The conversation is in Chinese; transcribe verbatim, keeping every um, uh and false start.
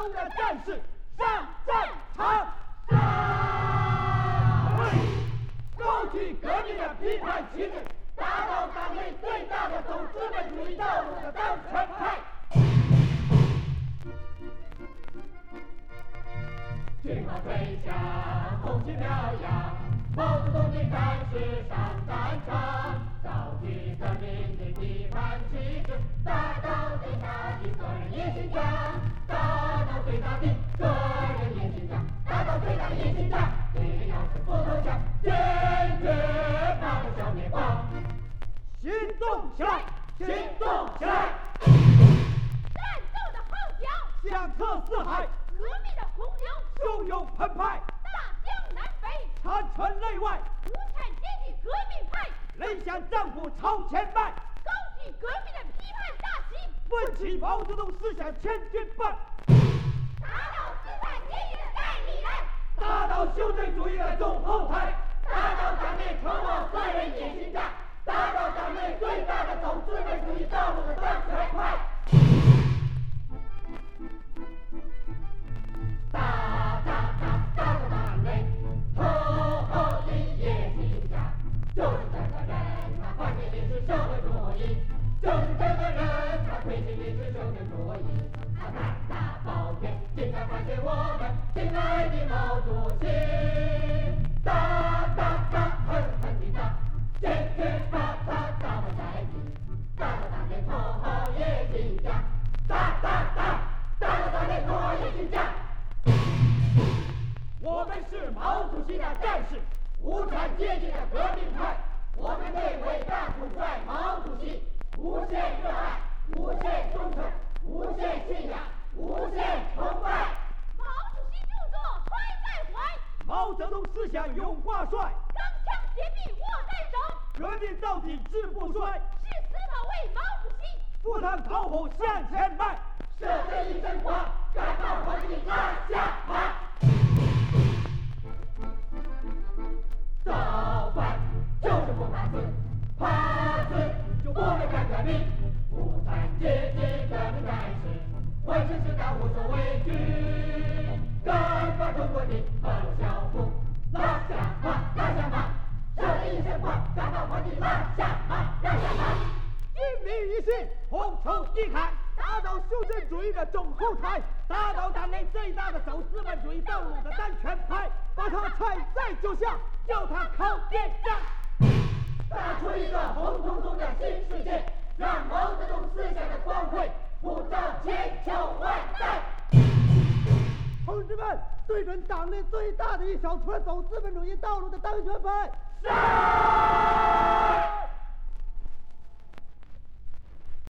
中的战士上战场！高举革命的批判旗帜，打倒党内最大的走资本主义道路的当权派。军号吹响，红旗飘扬，毛泽东的战士上战场，高举革命的批判旗帜，打倒最大的个人野心家，打倒最大的个人野心家，打倒最大的野心家，也要是不投降，坚决把它消灭光。行动起来，行动起来！ 战斗的号角响彻四海， 革命的洪流汹涌澎湃， 大江南北， 长城内外， 无产阶级革命派擂响战鼓朝前迈， 高举革命的批判大旗， 奋起毛泽东思想千钧棒， 打倒资产阶级的代理人， 打倒修正主义的中后台，打倒党内成我个人野心家，打倒党内最大的走资本主义道路的当权派。打打打打倒党内头号的野心家，就是这个人，他反对的是社会主义，就是这个人，他推行的是社会主义，他大大抱怨，竟敢反对我们亲爱的毛主席，打打打，狠狠地打，坚决把他打倒在地，打倒党内头号野心家，打打打，打倒党内头号野心家。我们是毛主席的战士，无产阶级的革命派。我们对伟大统帅毛主席无限热爱，无限忠诚，无限信仰，无限崇拜。 毛主席著作揣在怀， 毛泽东思想永挂帅， 钢枪铁臂握在手， 革命到底志不衰， 誓死保卫毛主席， 赴汤蹈火向前迈，射这一身光，赶到皇帝拉下马。造反就是不怕死，怕死就不能干革命。无产阶级革命战士，浑身是胆无所畏惧，敢把中国的二小虎拉下马，拉下马，射了一身光，赶到皇帝拉下马，拉下马。军民一心，同仇敌忾，打倒修正主义的中后台，打倒党内最大的走资本主义道路的单权派，把他踩在脚下，叫他靠边站，打出一个红彤彤的新世界，让毛泽东思想的光辉普照千秋万代。同志们，对准党内最大的一小撮走资本主义道路的当权派，上！